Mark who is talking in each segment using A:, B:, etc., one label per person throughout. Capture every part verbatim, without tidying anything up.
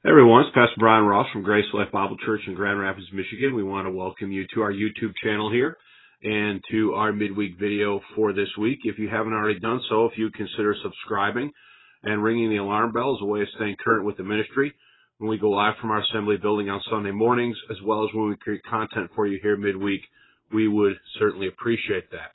A: Hey everyone, it's Pastor Brian Ross from Grace Life Bible Church in Grand Rapids, Michigan. We want to welcome you to our YouTube channel here and to our midweek video for this week. If you haven't already done so, if you consider subscribing and ringing the alarm bell as a way of staying current with the ministry when we go live from our assembly building on Sunday mornings, as well as when we create content for you here midweek, we would certainly appreciate that.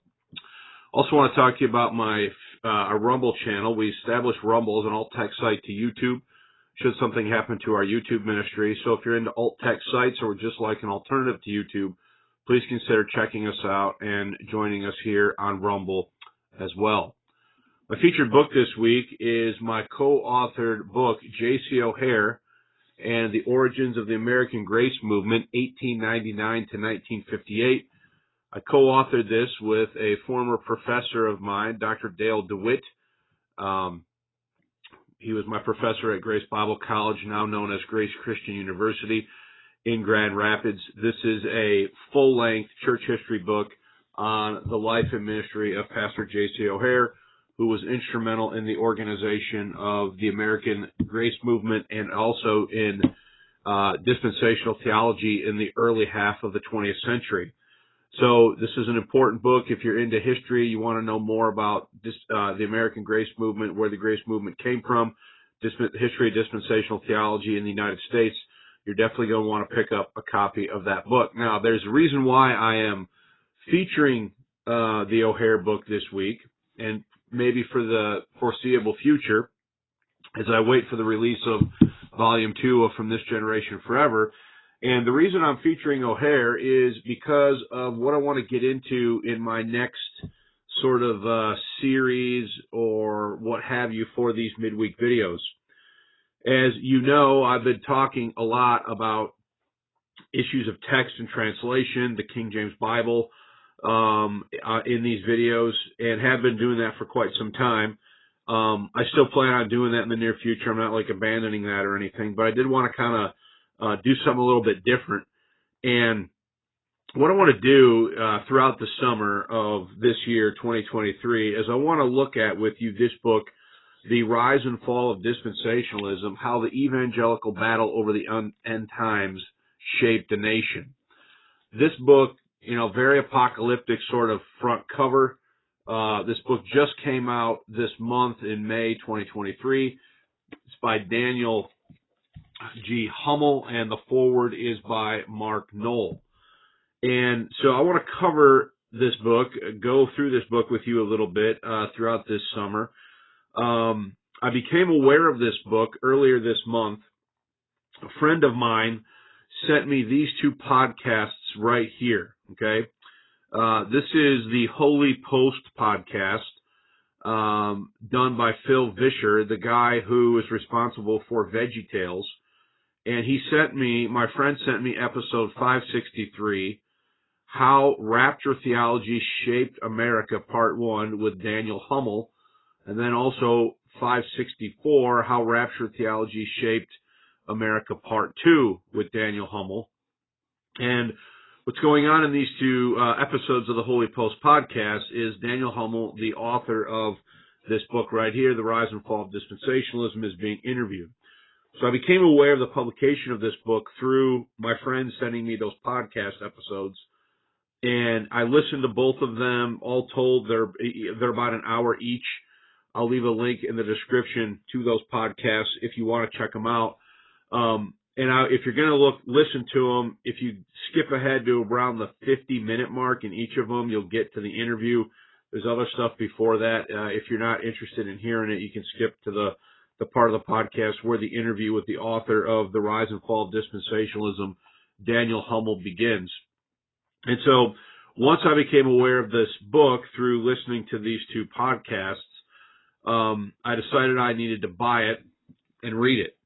A: Also want to talk to you about my uh, our Rumble channel. We established Rumble as an alt-text site to YouTube should something happen to our YouTube ministry. So if you're into alt-text sites or just like an alternative to YouTube, please consider checking us out and joining us here on Rumble as well. My featured book this week is my co-authored book, J C O'Hair and the Origins of the American Grace Movement, eighteen ninety-nine to nineteen fifty-eight. I co-authored this with a former professor of mine, Doctor Dale DeWitt. Um, He was my professor at Grace Bible College, now known as Grace Christian University in Grand Rapids. This is a full-length church history book on the life and ministry of Pastor J C O'Hair, who was instrumental in the organization of the American Grace Movement and also in uh, dispensational theology in the early half of the twentieth century. So this is an important book. If you're into history, you want to know more about this, uh, the American Grace Movement, where the Grace Movement came from, disp- history of dispensational theology in the United States, you're definitely going to want to pick up a copy of that book. Now, there's a reason why I am featuring uh, the O'Hair book this week, and maybe for the foreseeable future, as I wait for the release of Volume two of From This Generation Forever. And the reason I'm featuring O'Hair is because of what I want to get into in my next sort of uh, series or what have you for these midweek videos. As you know, I've been talking a lot about issues of text and translation, the King James Bible, um, uh, in these videos, and have been doing that for quite some time. Um, I still plan on doing that in the near future. I'm not like abandoning that or anything, but I did want to kind of Uh, do something a little bit different. And what I want to do uh, throughout the summer of this year, twenty twenty-three, is I want to look at with you this book, The Rise and Fall of Dispensationalism, How the Evangelical Battle Over the End Times Shaped the Nation. This book, you know, very apocalyptic sort of front cover. Uh, this book just came out this month in May twenty twenty-three. It's by Daniel G. Hummel, and the foreword is by Mark Knoll. And so I want to cover this book, go through this book with you a little bit uh, throughout this summer. Um, I became aware of this book earlier this month. A friend of mine sent me these two podcasts right here, okay? Uh, this is the Holy Post podcast um, done by Phil Vischer, the guy who is responsible for VeggieTales. And he sent me, my friend sent me episode five sixty-three, How Rapture Theology Shaped America, part one, with Daniel Hummel. And then also five sixty-four, How Rapture Theology Shaped America, part two, with Daniel Hummel. And what's going on in these two uh, episodes of the Holy Post podcast is Daniel Hummel, the author of this book right here, The Rise and Fall of Dispensationalism, is being interviewed. So I became aware of the publication of this book through my friends sending me those podcast episodes, and I listened to both of them. All told, they're they're about an hour each. I'll leave a link in the description to those podcasts if you want to check them out. Um, and I, if you're going to look listen to them, if you skip ahead to around the fifty minute mark in each of them, you'll get to the interview. There's other stuff before that. Uh, if you're not interested in hearing it, you can skip to the the part of the podcast where the interview with the author of The Rise and Fall of Dispensationalism, Daniel Hummel, begins. And so once I became aware of this book through listening to these two podcasts, um, I decided I needed to buy it and read it.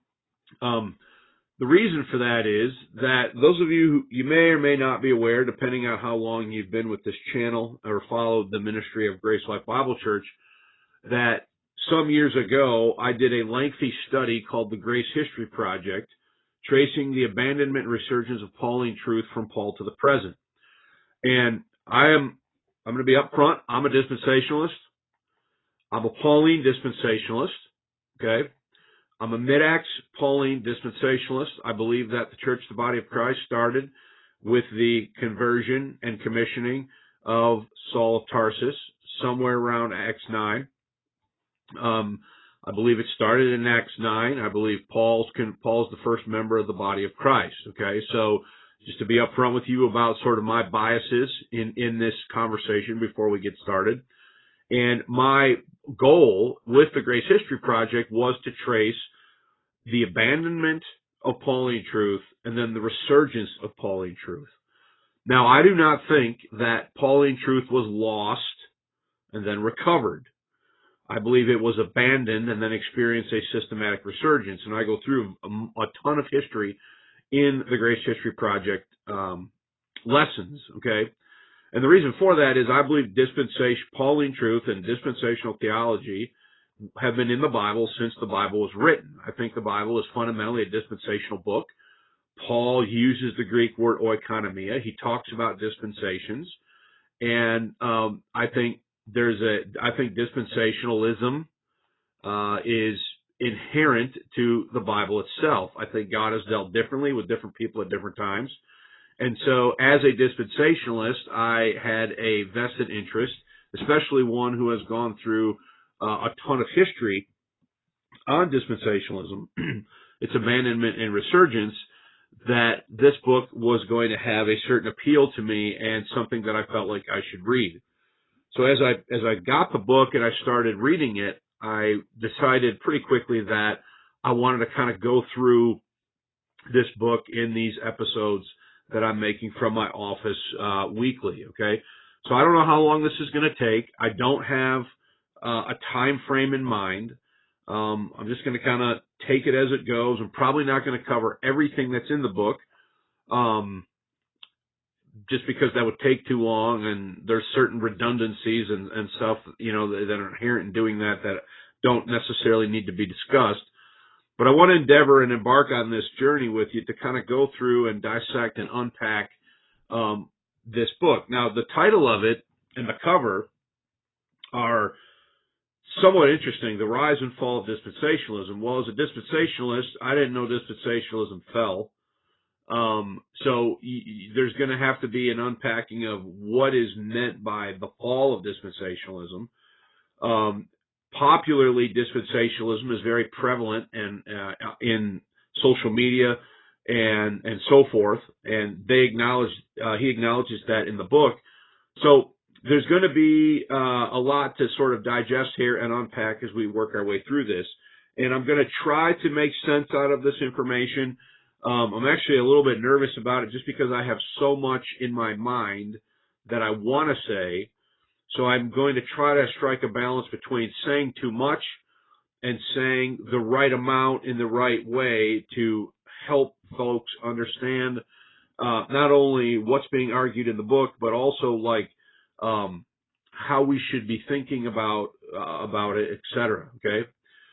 A: Um, the reason for that is that those of you who you may or may not be aware, depending on how long you've been with this channel or followed the ministry of Grace Life Bible Church, that some years ago, I did a lengthy study called the Grace History Project, tracing the abandonment and resurgence of Pauline truth from Paul to the present. And I am, I'm going to be upfront, I'm a dispensationalist. I'm a Pauline dispensationalist, okay? I'm a mid-Acts Pauline dispensationalist. I believe that the Church of the Body of Christ started with the conversion and commissioning of Saul of Tarsus somewhere around Acts nine. Um, I believe it started in Acts nine. I believe Paul's Paul's the first member of the body of Christ. Okay, so just to be upfront with you about sort of my biases in, in this conversation before we get started. And my goal with the Grace History Project was to trace the abandonment of Pauline truth and then the resurgence of Pauline truth. Now, I do not think that Pauline truth was lost and then recovered. I believe it was abandoned and then experienced a systematic resurgence. And I go through a, a ton of history in the Grace History Project um, lessons, okay? And the reason for that is I believe dispensation, Pauline truth and dispensational theology have been in the Bible since the Bible was written. I think the Bible is fundamentally a dispensational book. Paul uses the Greek word oikonomia. He talks about dispensations. And um, I think there's a, I think dispensationalism uh, is inherent to the Bible itself. I think God has dealt differently with different people at different times. And so as a dispensationalist, I had a vested interest, especially one who has gone through uh, a ton of history on dispensationalism, its abandonment and resurgence, that this book was going to have a certain appeal to me and something that I felt like I should read. So as I as I got the book and I started reading it, I decided pretty quickly that I wanted to kind of go through this book in these episodes that I'm making from my office uh, weekly, okay? So I don't know how long this is going to take. I don't have uh, a time frame in mind. Um, I'm just going to kind of take it as it goes. I'm probably not going to cover everything that's in the book, um, just because that would take too long, and there's certain redundancies and, and stuff, you know, that, that are inherent in doing that that don't necessarily need to be discussed. But I want to endeavor and embark on this journey with you to kind of go through and dissect and unpack um, this book. Now, the title of it and the cover are somewhat interesting. The Rise and Fall of Dispensationalism. Well, as a dispensationalist, I didn't know dispensationalism fell. Um, so y- y- there's going to have to be an unpacking of what is meant by the fall of dispensationalism. Um, Popularly, dispensationalism is very prevalent and uh, in social media and and so forth, and they acknowledge uh, he acknowledges that in the book. So there's going to be uh, a lot to sort of digest here and unpack as we work our way through this, and I'm going to try to make sense out of this information. Um, I'm actually a little bit nervous about it just because I have so much in my mind that I want to say. So I'm going to try to strike a balance between saying too much and saying the right amount in the right way to help folks understand uh, not only what's being argued in the book, but also like um, how we should be thinking about uh, about it, et cetera. Okay,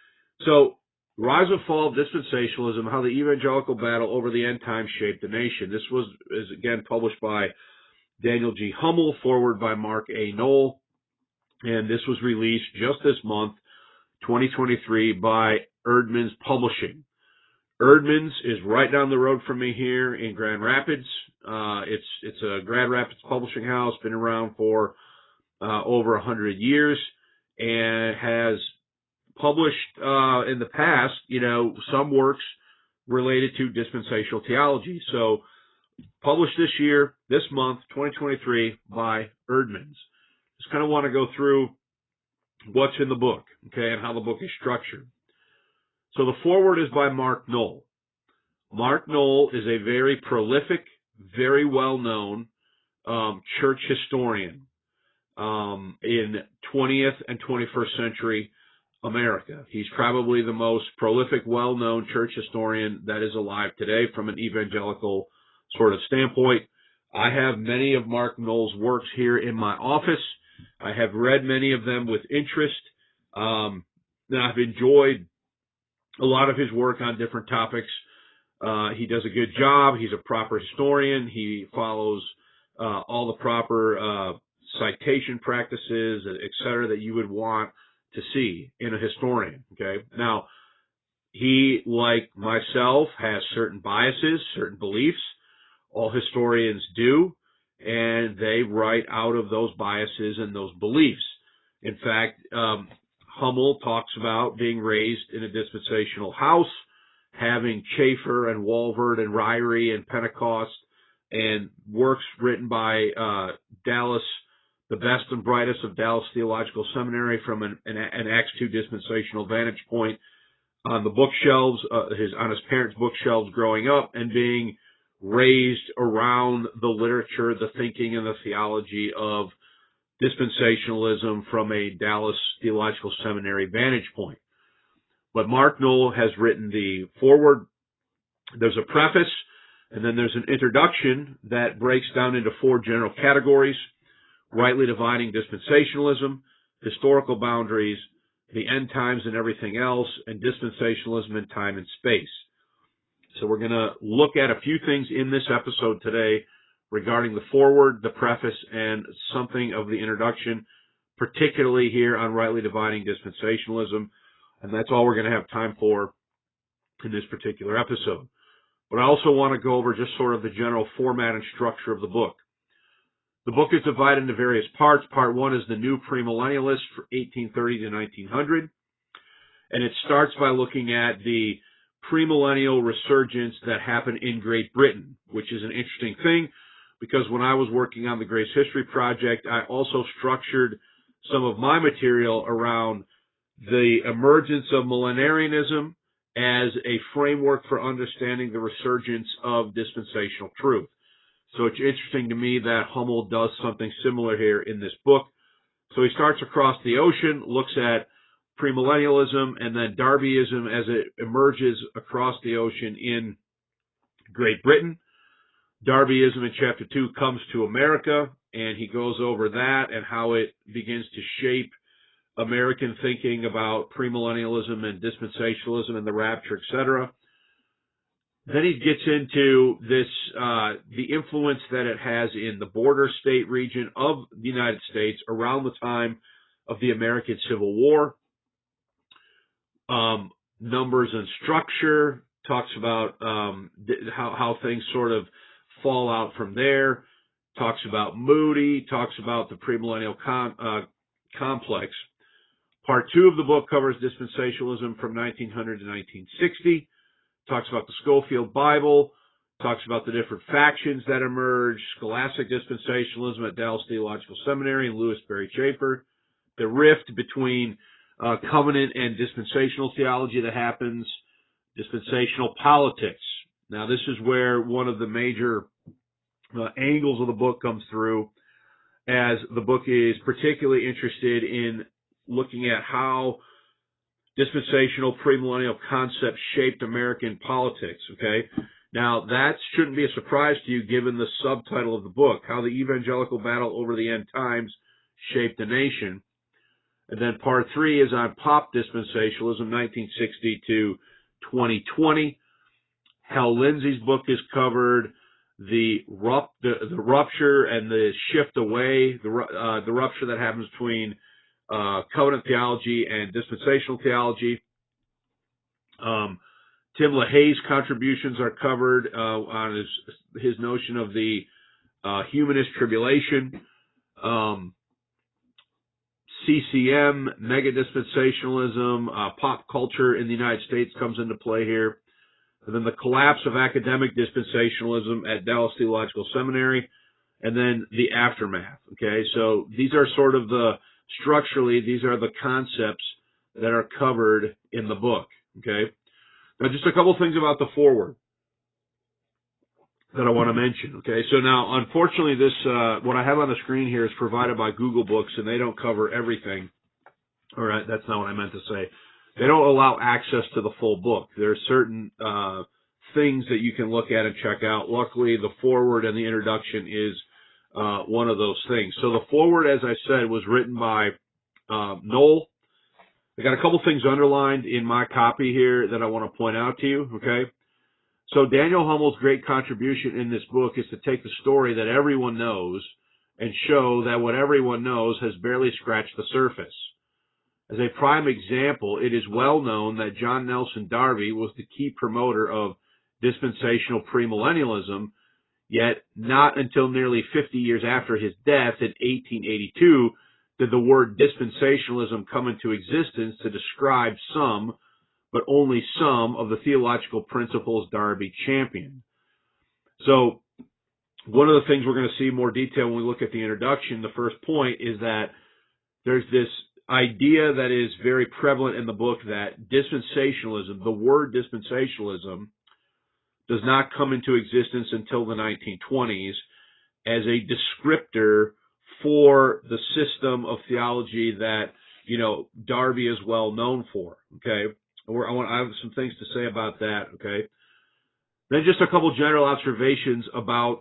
A: so Rise and Fall of Dispensationalism: How the Evangelical Battle Over the End Times Shaped the Nation. This was is again published by Daniel G. Hummel, forward by Mark A. Knoll. And this was released just this month, twenty twenty-three, by Eerdmans Publishing. Eerdmans is right down the road from me here in Grand Rapids. Uh, it's it's a Grand Rapids publishing house, been around for uh, over a hundred years, and has published uh, in the past, you know, some works related to dispensational theology. So, published this year, this month, twenty twenty-three, by Eerdmans. Just kind of want to go through what's in the book, okay, and how the book is structured. So the foreword is by Mark Knoll. Mark Knoll is a very prolific, very well-known um, church historian um, in twentieth and twenty-first century America. He's probably the most prolific, well-known church historian that is alive today from an evangelical sort of standpoint. I have many of Mark Knoll's works here in my office. I have read many of them with interest. Um, and I've enjoyed a lot of his work on different topics. Uh, he does a good job. He's a proper historian. He follows uh, all the proper uh, citation practices, et cetera, that you would want to see in a historian. Okay. Now, he, like myself, has certain biases, certain beliefs. All historians do, and they write out of those biases and those beliefs. In fact, um, Hummel talks about being raised in a dispensational house, having Chafer and Walvoord and Ryrie and Pentecost, and works written by uh, Dallas, the best and brightest of Dallas Theological Seminary, from an, an, an Acts two dispensational vantage point on the bookshelves, uh, his on his parents' bookshelves growing up, and being raised around the literature, the thinking, and the theology of dispensationalism from a Dallas Theological Seminary vantage point. But Mark Noll has written the foreword. There's a preface, and then there's an introduction that breaks down into four general categories: rightly dividing dispensationalism, historical boundaries, the end times and everything else, and dispensationalism in time and space. So we're going to look at a few things in this episode today regarding the foreword, the preface, and something of the introduction, particularly here on rightly dividing dispensationalism. And that's all we're going to have time for in this particular episode. But I also want to go over just sort of the general format and structure of the book. The book is divided into various parts. Part one is the New Premillennialist for eighteen thirty to nineteen hundred. And it starts by looking at the premillennial resurgence that happened in Great Britain, which is an interesting thing because when I was working on the Grace History Project, I also structured some of my material around the emergence of millenarianism as a framework for understanding the resurgence of dispensational truth. So it's interesting to me that Hummel does something similar here in this book. So he starts across the ocean, looks at premillennialism, and then Darbyism as it emerges across the ocean in Great Britain. Darbyism in chapter two comes to America, and he goes over that and how it begins to shape American thinking about premillennialism and dispensationalism and the rapture, et cetera. Then he gets into this, uh, the influence that it has in the border state region of the United States around the time of the American Civil War. Um, numbers and structure, talks about um, how, how things sort of fall out from there, talks about Moody, talks about the premillennial com, uh, complex. Part two of the book covers dispensationalism from nineteen hundred to nineteen sixty, talks about the Scofield Bible, talks about the different factions that emerged, scholastic dispensationalism at Dallas Theological Seminary and Lewis Berry Chafer, the rift between uh, covenant and dispensational theology that happens, dispensational politics. Now, this is where one of the major uh, angles of the book comes through, as the book is particularly interested in looking at how dispensational premillennial concepts shaped American politics, okay? Now, that shouldn't be a surprise to you given the subtitle of the book, How the Evangelical Battle Over the End Times Shaped the Nation. And then part three is on pop dispensationalism, nineteen sixty to twenty twenty. Hal Lindsey's book is covered, the, rup- the, the rupture and the shift away, the, uh, the rupture that happens between uh, covenant theology and dispensational theology. Um, Tim LaHaye's contributions are covered uh, on his, his notion of the uh, humanist tribulation. Um, C C M, mega dispensationalism, uh, pop culture in the United States comes into play here. And then the collapse of academic dispensationalism at Dallas Theological Seminary, and then the aftermath. Okay, so these are sort of the, structurally, these are the concepts that are covered in the book. Okay, now just a couple things about the foreword that I want to mention. Okay, so now, unfortunately, this uh, what I have on the screen here is provided by Google Books, and they don't cover everything. All right, that's not what I meant to say. They don't allow access to the full book. There are certain uh, things that you can look at and check out. Luckily, the foreword and the introduction is uh, one of those things. So the foreword, as I said, was written by uh, Noll. I got a couple things underlined in my copy here that I want to point out to you. Okay. So Daniel Hummel's great contribution in this book is to take the story that everyone knows and show that what everyone knows has barely scratched the surface. As a prime example, it is well known that John Nelson Darby was the key promoter of dispensational premillennialism, yet not until nearly fifty years after his death in eighteen eighty-two did the word dispensationalism come into existence to describe some, but only some, of the theological principles Darby championed. So, one of the things we're going to see in more detail when we look at the introduction, the first point, is that there's this idea that is very prevalent in the book that dispensationalism, the word dispensationalism, does not come into existence until the nineteen twenties as a descriptor for the system of theology that, you know, Darby is well known for. Okay, Or I want I have some things to say about that. Okay, then just a couple general observations about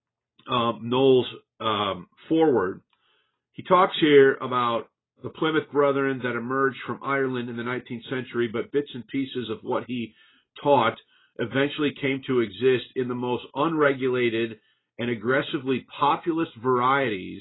A: um, Noll's um, forward. He talks here about the Plymouth Brethren that emerged from Ireland in the nineteenth century, but bits and pieces of what he taught eventually came to exist in the most unregulated and aggressively populist varieties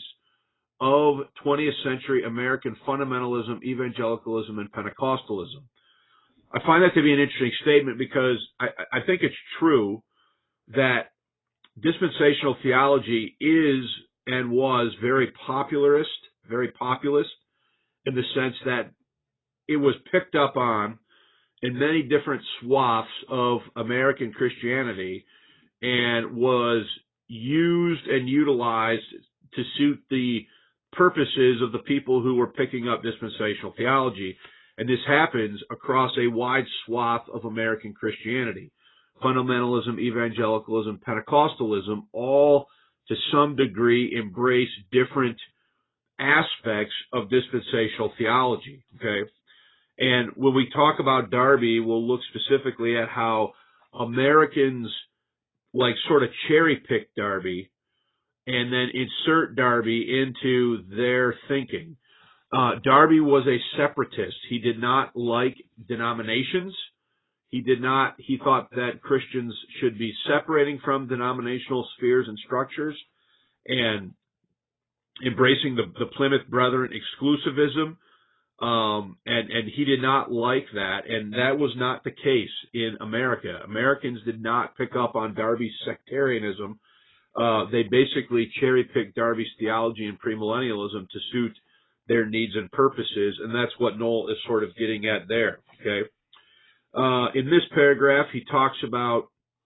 A: of twentieth century American fundamentalism, evangelicalism, and Pentecostalism. I find that to be an interesting statement because I, I think it's true that dispensational theology is and was very popularist, very populist, in the sense that it was picked up on in many different swaths of American Christianity and was used and utilized to suit the purposes of the people who were picking up dispensational theology. And this happens across a wide swath of American Christianity. Fundamentalism, evangelicalism, Pentecostalism, all to some degree embrace different aspects of dispensational theology. Okay? And when we talk about Darby, we'll look specifically at how Americans like sort of cherry pick Darby and then insert Darby into their thinking. Uh, Darby was a separatist. He did not like denominations. He did not, he thought that Christians should be separating from denominational spheres and structures and embracing the, the Plymouth Brethren exclusivism. Um, and, and he did not like that, and that was not the case in America. Americans did not pick up on Darby's sectarianism. Uh, they basically cherry-picked Darby's theology and premillennialism to suit their needs and purposes, and that's what Noll is sort of getting at there. Okay. Uh, in this paragraph, he talks about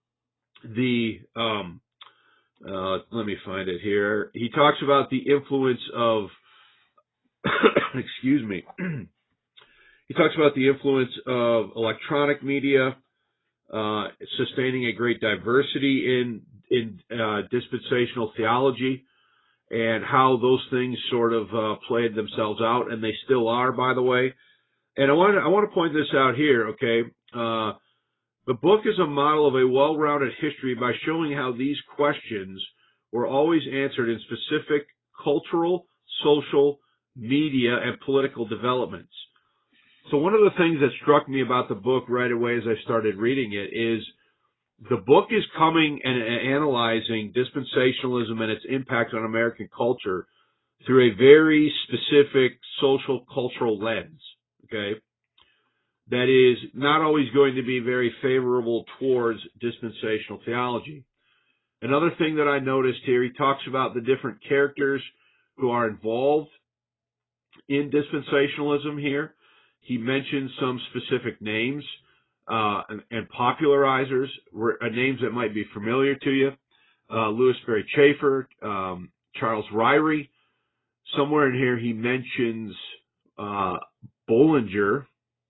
A: the, um, uh, let me find it here. He talks about the influence of, excuse me, he talks about the influence of electronic media, uh, sustaining a great diversity in, in uh, dispensational theology, and how those things sort of uh, played themselves out, and they still are, by the way. And I want to, I want to point this out here, okay? Uh, the book is a model of a well-rounded history by showing how these questions were always answered in specific cultural, social, media, and political developments. So one of the things that struck me about the book right away as I started reading it is the book is coming and analyzing dispensationalism and its impact on American culture through a very specific social cultural lens, okay, that is not always going to be very favorable towards dispensational theology. Another thing that I noticed here, he talks about the different characters who are involved in dispensationalism here. He mentions some specific names uh, and, and popularizers, uh, names that might be familiar to you. Uh, Louis Sperry Chafer, um, Charles Ryrie. Somewhere in here he mentions uh, Bullinger,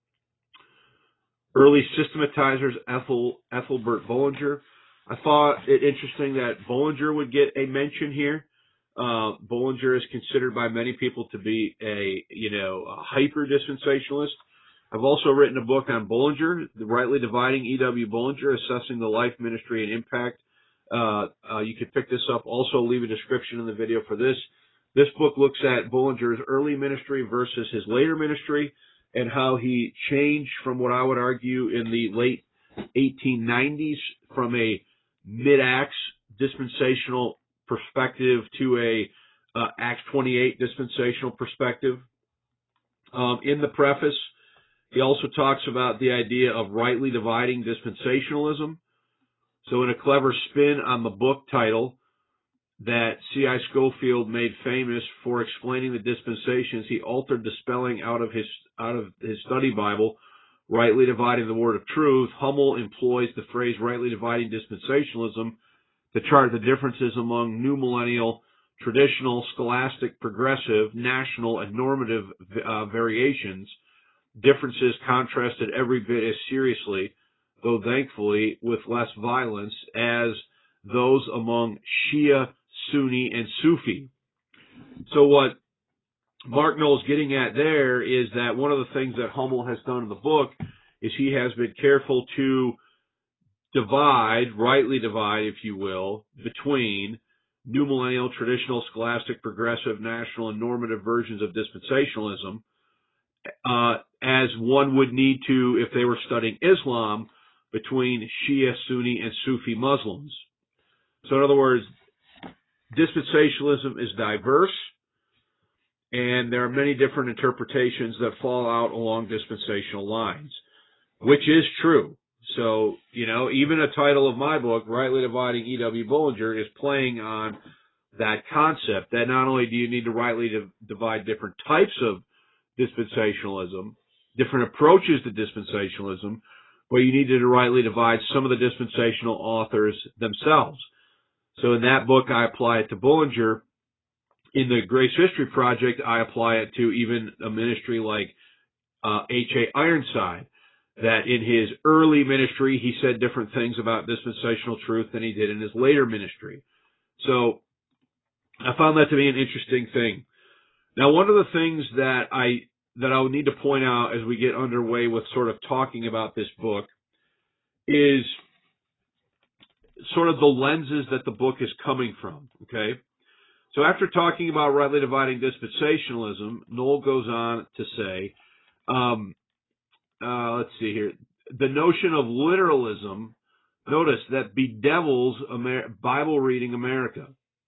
A: early systematizers, Ethel, Ethelbert Bullinger. I thought it interesting that Bullinger would get a mention here. Uh, Bullinger is considered by many people to be a, you know, a hyper dispensationalist. I've also written a book on Bullinger, Rightly Dividing E W Bullinger, Assessing the Life, Ministry, and Impact. Uh, uh, you can pick this up. Also leave a description in the video for this. This book looks at Bullinger's early ministry versus his later ministry and how he changed from what I would argue in the late eighteen nineties from a mid-Acts dispensational perspective to a uh, Acts twenty-eight dispensational perspective. Um, in the preface, he also talks about the idea of rightly dividing dispensationalism. So in a clever spin on the book title that C I Scofield made famous for explaining the dispensations, he altered the spelling out of his out of his study Bible, rightly dividing the word of truth. Hummel employs the phrase rightly dividing dispensationalism to chart the differences among new millennial, traditional, scholastic, progressive, national, and normative uh, variations, differences contrasted every bit as seriously, though thankfully with less violence, as those among Shia, Sunni, and Sufi. So what Mark Noll's getting at there is that one of the things that Hummel has done in the book is he has been careful to divide, rightly divide, if you will, between new millennial, traditional, scholastic, progressive, national, and normative versions of dispensationalism, uh, as one would need to if they were studying Islam, between Shia, Sunni, and Sufi Muslims. So in other words, dispensationalism is diverse, and there are many different interpretations that fall out along dispensational lines, which is true. So, you know, even a title of my book, Rightly Dividing E W Bullinger, is playing on that concept that not only do you need to rightly divide different types of dispensationalism, different approaches to dispensationalism, but you need to rightly divide some of the dispensational authors themselves. So in that book, I apply it to Bullinger. In the Grace History Project, I apply it to even a ministry like uh, H A Ironside, that in his early ministry, he said different things about dispensational truth than he did in his later ministry. So I found that to be an interesting thing. Now, one of the things that I that I would need to point out as we get underway with sort of talking about this book is sort of the lenses that the book is coming from, okay? So after talking about rightly dividing dispensationalism, Noll goes on to say, um, uh, let's see here, the notion of literalism, notice, that bedevils Amer- Bible reading America.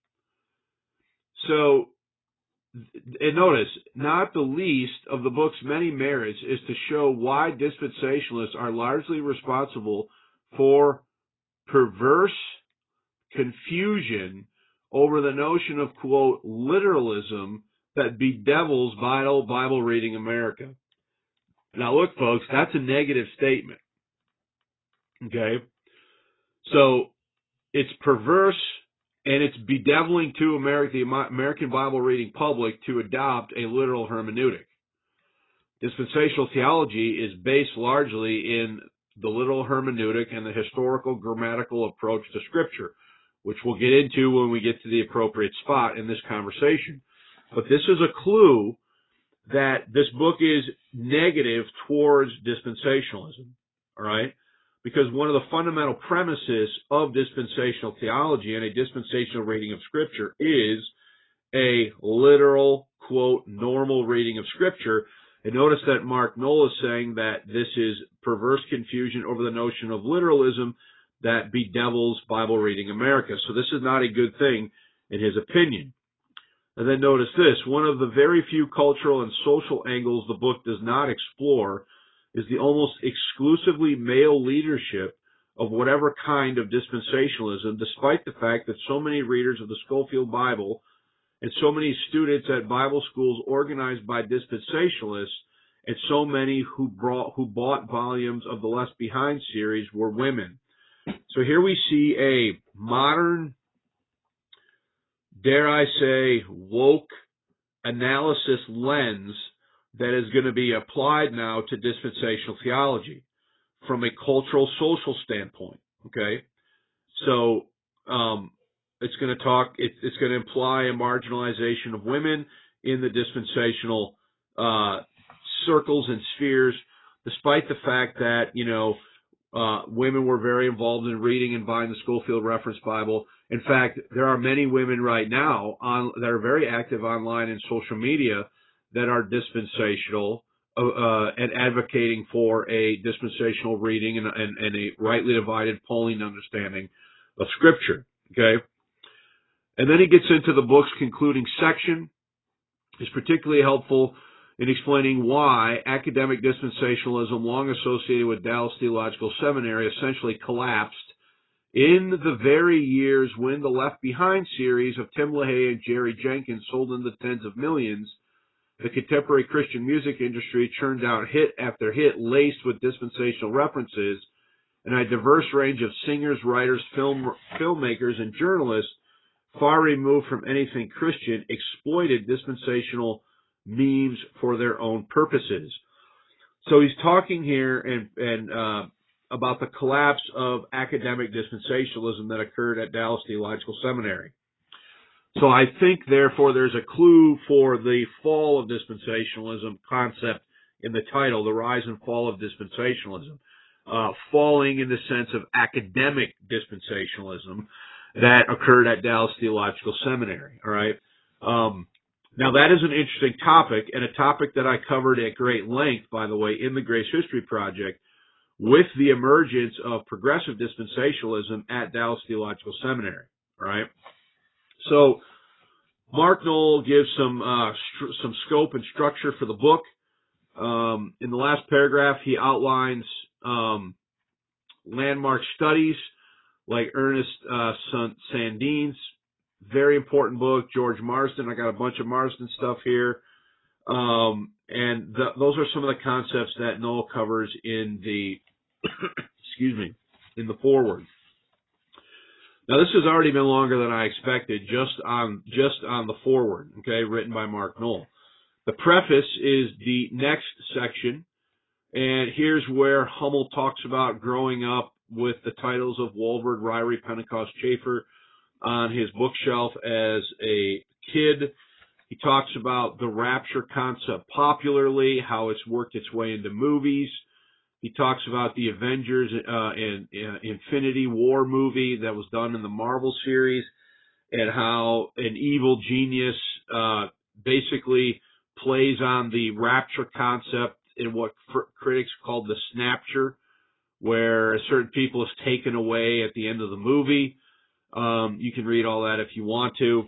A: So, and notice, not the least of the book's many merits is to show why dispensationalists are largely responsible for perverse confusion over the notion of, quote, literalism that bedevils Bible, Bible reading America. Now look, folks, that's a negative statement. Okay? So it's perverse and it's bedeviling to America, the American Bible reading public to adopt a literal hermeneutic. Dispensational theology is based largely in the literal hermeneutic and the historical grammatical approach to Scripture, which we'll get into when we get to the appropriate spot in this conversation. But this is a clue that this book is negative towards dispensationalism, all right? Because one of the fundamental premises of dispensational theology and a dispensational reading of Scripture is a literal, quote, normal reading of Scripture. And notice that Mark Noll is saying that this is perverse confusion over the notion of literalism that bedevils Bible reading America. So this is not a good thing in his opinion. And then notice this, one of the very few cultural and social angles the book does not explore is the almost exclusively male leadership of whatever kind of dispensationalism, despite the fact that so many readers of the Scofield Bible and so many students at Bible schools organized by dispensationalists and so many who brought, who bought volumes of the Left Behind series were women. So here we see a modern, dare I say, woke analysis lens that is going to be applied now to dispensational theology from a cultural, social standpoint, okay? So um, it's going to talk, it, it's going to imply a marginalization of women in the dispensational uh, circles and spheres, despite the fact that, you know, uh, women were very involved in reading and buying the Scofield Reference Bible. In fact, there are many women right now on, that are very active online and social media that are dispensational uh, uh, and advocating for a dispensational reading and, and, and a rightly divided polling understanding of Scripture. Okay, and then he gets into the book's concluding section. It's particularly helpful in explaining why academic dispensationalism, long associated with Dallas Theological Seminary, essentially collapsed in the very years when the Left Behind series of Tim LaHaye and Jerry Jenkins sold in the tens of millions. The contemporary Christian music industry churned out hit after hit laced with dispensational references, and a diverse range of singers, writers, film, filmmakers, and journalists far removed from anything Christian exploited dispensational memes for their own purposes. So he's talking here and, and uh, about the collapse of academic dispensationalism that occurred at Dallas Theological Seminary. So I think, therefore, there's a clue for the fall of dispensationalism concept in the title, The Rise and Fall of Dispensationalism. Uh, falling in the sense of academic dispensationalism that occurred at Dallas Theological Seminary, all right? Um, now, that is an interesting topic, and a topic that I covered at great length, by the way, in the Grace History Project, with the emergence of progressive dispensationalism at Dallas Theological Seminary, all right? So, Mark Noll gives some uh, st- some scope and structure for the book. Um, in the last paragraph, he outlines um, landmark studies like Ernest uh, Sandine's very important book, George Marsden. I got a bunch of Marsden stuff here, um, and the, those are some of the concepts that Noll covers in the excuse me in the foreword. Now, this has already been longer than I expected, just on just on the foreword, okay, written by Mark Noll. The preface is the next section, and here's where Hummel talks about growing up with the titles of Walvoord, Ryrie, Pentecost, Chafer on his bookshelf as a kid. He talks about the rapture concept popularly, how it's worked its way into movies. He talks about the Avengers uh, and uh, Infinity War movie that was done in the Marvel series, and how an evil genius uh, basically plays on the rapture concept in what fr- critics called the snapture, where a certain people is taken away at the end of the movie. Um, you can read all that if you want to.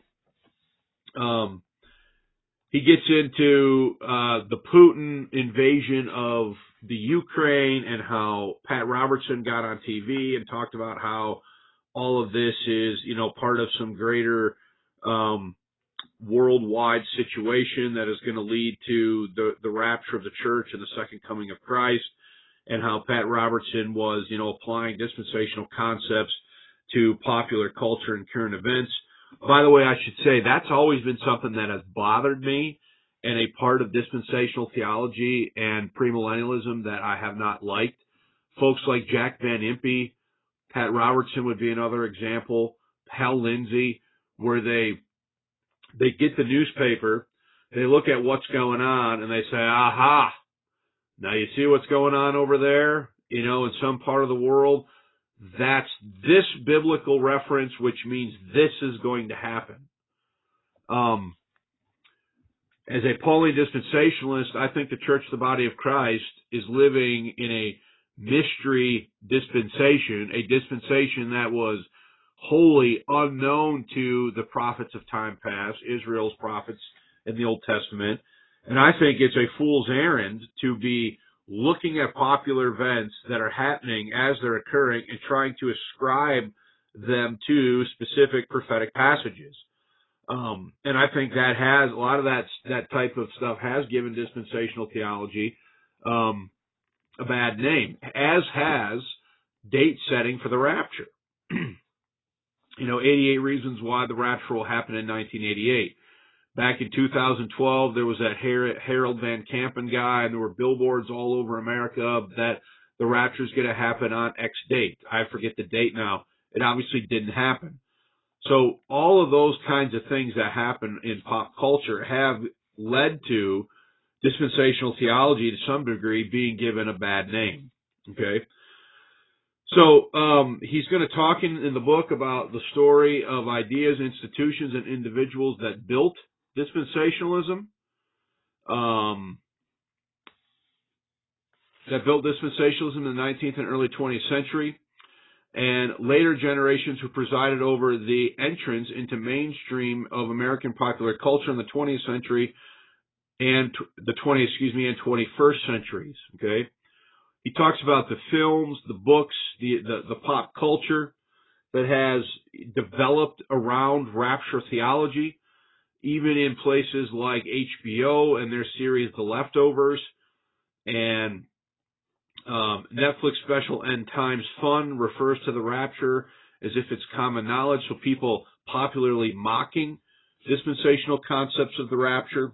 A: Um, he gets into uh, the Putin invasion of the Ukraine and how Pat Robertson got on T V and talked about how all of this is, you know, part of some greater um, worldwide situation that is going to lead to the, the rapture of the church and the second coming of Christ, and how Pat Robertson was, you know, applying dispensational concepts to popular culture and current events. By the way, I should say that's always been something that has bothered me, and a part of dispensational theology and premillennialism that I have not liked. Folks like Jack Van Impe, Pat Robertson would be another example, Hal Lindsey, where they they get the newspaper, they look at what's going on, and they say, aha, now you see what's going on over there, you know, in some part of the world? That's this biblical reference, which means this is going to happen. Um, as a Pauline dispensationalist, I think the Church of the Body of Christ is living in a mystery dispensation, a dispensation that was wholly unknown to the prophets of time past, Israel's prophets in the Old Testament. And I think it's a fool's errand to be looking at popular events that are happening as they're occurring and trying to ascribe them to specific prophetic passages. Um, and I think that has, a lot of that, that type of stuff has given dispensational theology um, a bad name, as has date setting for the rapture. You know, eighty-eight reasons why the rapture will happen in nineteen eighty-eight. Back in two thousand twelve, there was that Harold Van Campen guy, and there were billboards all over America that the rapture is going to happen on X date. I forget the date now. It obviously didn't happen. So all of those kinds of things that happen in pop culture have led to dispensational theology to some degree being given a bad name. Okay? So um, he's going to talk in, in the book about the story of ideas, institutions, and individuals that built dispensationalism, um, that built dispensationalism in the nineteenth and early twentieth century, and later generations who presided over the entrance into mainstream of American popular culture in the twentieth century, and the twentieth, excuse me, and twenty-first centuries. Okay, he talks about the films, the books, the the, the pop culture that has developed around rapture theology, even in places like H B O and their series The Leftovers, and um, Netflix special End Times Fun refers to the rapture as if it's common knowledge, so people popularly mocking dispensational concepts of the rapture.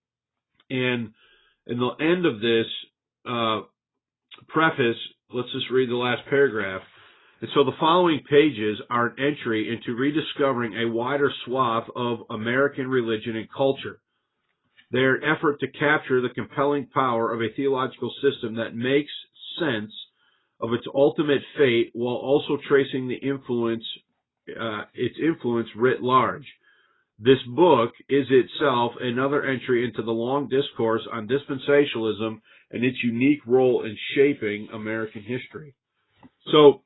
A: And in the end of this uh, preface, let's just read the last paragraph. And so the following pages are an entry into rediscovering a wider swath of American religion and culture. They're an effort to capture the compelling power of a theological system that makes sense of its ultimate fate while also tracing the influence, uh, its influence writ large. This book is itself another entry into the long discourse on dispensationalism and its unique role in shaping American history. So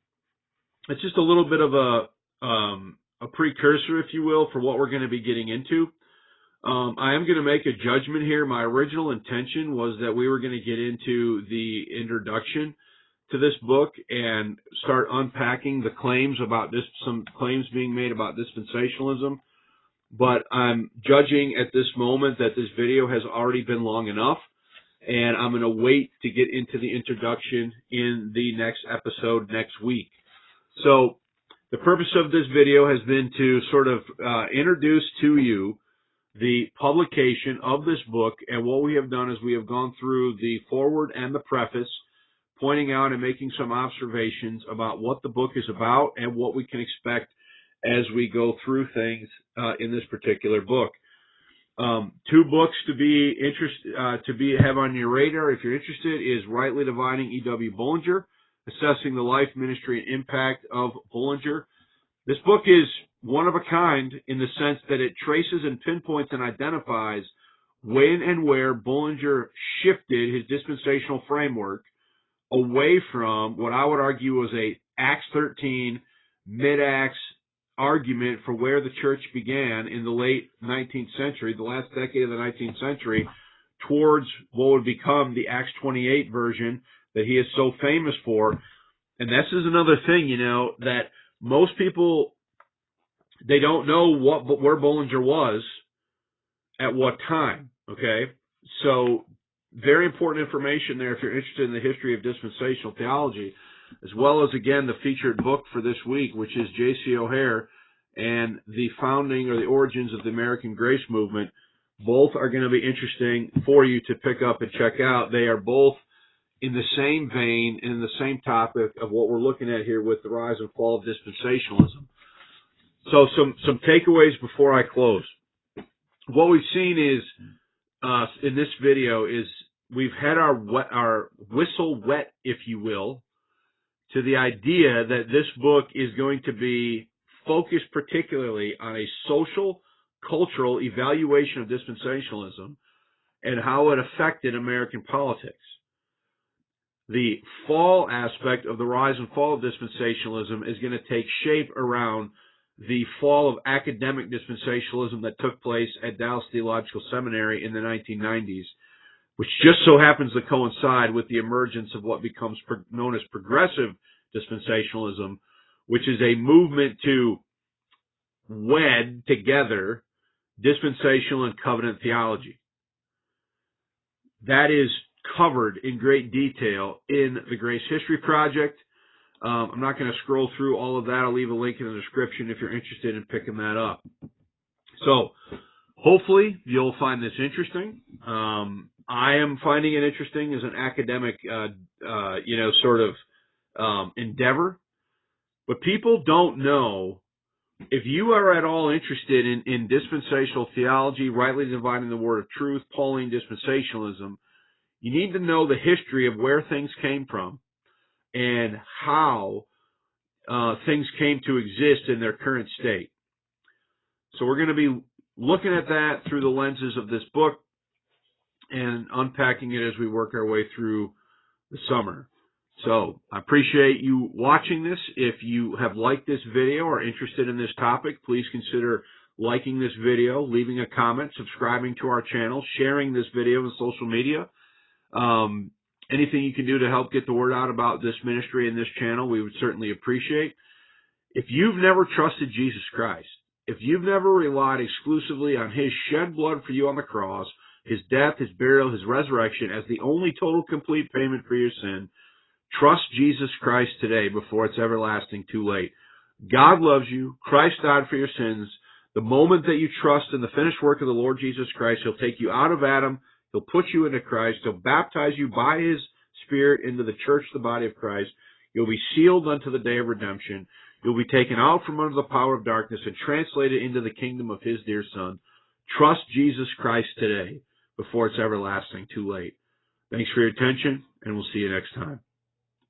A: it's just a little bit of a um, a precursor, if you will, for what we're going to be getting into. Um, I am going to make a judgment here. My original intention was that we were going to get into the introduction to this book and start unpacking the claims about this, some claims being made about dispensationalism. But I'm judging at this moment that this video has already been long enough, and I'm going to wait to get into the introduction in the next episode next week. So the purpose of this video has been to sort of uh, introduce to you the publication of this book, and what we have done is we have gone through the foreword and the preface, pointing out and making some observations about what the book is about and what we can expect as we go through things uh, in this particular book. Um, two books to be interest uh, to be have on your radar if you're interested is Rightly Dividing E W Bullinger, Assessing the Life, Ministry, and Impact of Bullinger. This book is one of a kind in the sense that it traces and pinpoints and identifies when and where Bullinger shifted his dispensational framework away from what I would argue was a Acts thirteen, mid-Acts argument for where the church began in the late nineteenth century, the last decade of the nineteenth century, towards what would become the Acts twenty-eight version that he is so famous for. And this is another thing, you know, that most people, they don't know what where Bullinger was at what time, okay? So very important information there if you're interested in the history of dispensational theology, as well as, again, the featured book for this week, which is J C O'Haire and the founding or the origins of the American Grace Movement. Both are going to be interesting for you to pick up and check out. They are both in the same vein and in the same topic of what we're looking at here with the rise and fall of dispensationalism. So some, some takeaways before I close. What we've seen is, uh, in this video is we've had our wet, our whistle wet, if you will, to the idea that this book is going to be focused particularly on a social, cultural evaluation of dispensationalism and how it affected American politics. The fall aspect of the rise and fall of dispensationalism is going to take shape around the fall of academic dispensationalism that took place at Dallas Theological Seminary in the nineteen nineties, which just so happens to coincide with the emergence of what becomes known as progressive dispensationalism, which is a movement to wed together dispensational and covenant theology. That is covered in great detail in the Grace History Project. Um, I'm not going to scroll through all of that. I'll leave a link in the description if you're interested in picking that up. So hopefully you'll find this interesting. Um, I am finding it interesting as an academic, uh, uh, you know, sort of um, endeavor. But people don't know, if you are at all interested in, in dispensational theology, rightly dividing the word of truth, Pauline dispensationalism, you need to know the history of where things came from and how uh, things came to exist in their current state. So we're going to be looking at that through the lenses of this book and unpacking it as we work our way through the summer. So I appreciate you watching this. If you have liked this video or are interested in this topic, please consider liking this video, leaving a comment, subscribing to our channel, sharing this video on social media. Um, anything you can do to help get the word out about this ministry and this channel, we would certainly appreciate. If you've never trusted Jesus Christ, if you've never relied exclusively on His shed blood for you on the cross, His death, His burial, His resurrection as the only total complete payment for your sin, trust Jesus Christ today before it's everlasting too late. God loves you. Christ died for your sins. The moment that you trust in the finished work of the Lord Jesus Christ, He'll take you out of Adam. He'll put you into Christ. He'll baptize you by His Spirit into the church, the body of Christ. You'll be sealed unto the day of redemption. You'll be taken out from under the power of darkness and translated into the kingdom of His dear Son. Trust Jesus Christ today before it's everlasting too late. Thanks for your attention, and we'll see you next time.